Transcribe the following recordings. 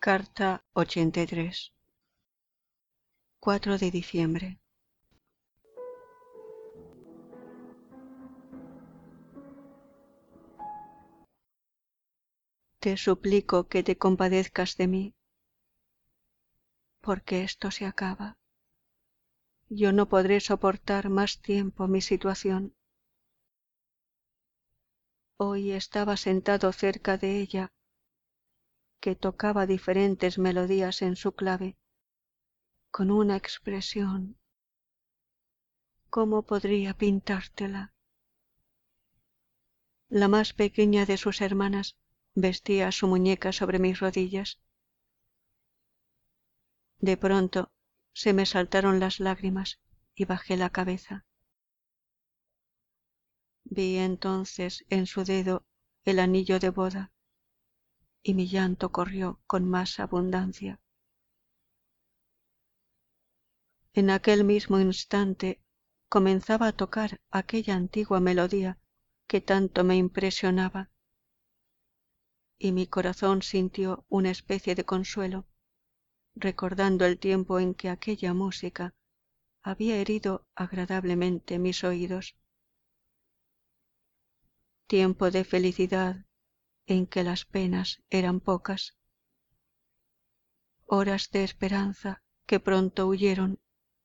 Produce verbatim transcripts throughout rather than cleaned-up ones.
Carta ochenta y tres. cuatro de diciembre. Te suplico que te compadezcas de mí, porque esto se acaba. Yo no podré soportar más tiempo mi situación. Hoy estaba sentado cerca de ella, que tocaba diferentes melodías en su clave, con una expresión. ¿Cómo podría pintártela? La más pequeña de sus hermanas vestía a su muñeca sobre mis rodillas. De pronto se me saltaron las lágrimas y bajé la cabeza. Vi entonces en su dedo el anillo de boda y mi llanto corrió con más abundancia. En aquel mismo instante comenzaba a tocar aquella antigua melodía que tanto me impresionaba, y mi corazón sintió una especie de consuelo, recordando el tiempo en que aquella música había herido agradablemente mis oídos. Tiempo de felicidad en que las penas eran pocas, horas de esperanza que pronto huyeron.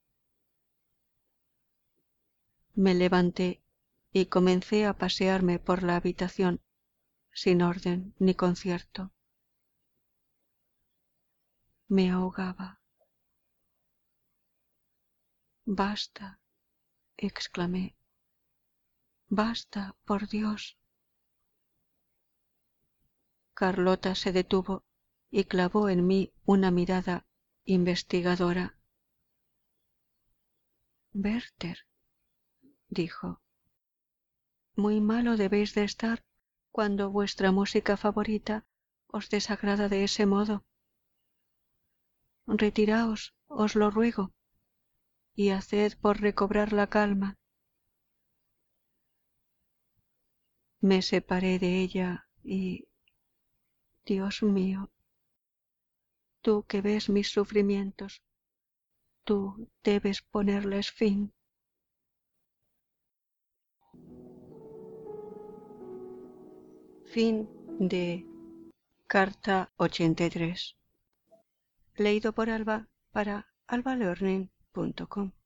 Me levanté y comencé a pasearme por la habitación, sin orden ni concierto. Me ahogaba. Basta, exclamé. Basta, por Dios. Carlota se detuvo y clavó en mí una mirada investigadora. Werther, dijo, muy malo debéis de estar cuando vuestra música favorita os desagrada de ese modo. Retiraos, os lo ruego, y haced por recobrar la calma. Me separé de ella y, Dios mío, tú que ves mis sufrimientos, tú debes ponerles fin. Fin de Carta ochenta y tres. Leído por Alba para alba learning punto com.